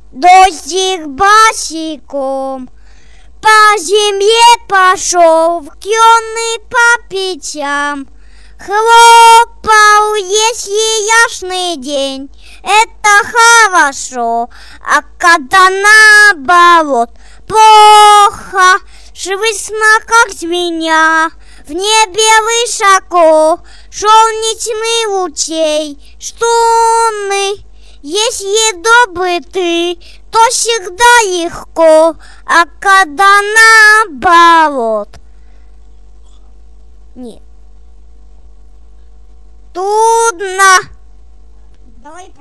Дождик босиком по земле пошел, вкённый по пятям. Хлопал, если ясный день, это хорошо, а когда наоборот плохо, швысно, как змея, в небе высоко солнечных лучей струны. Если добрый ты, то всегда легко, а когда наоборот нет, трудно. Давай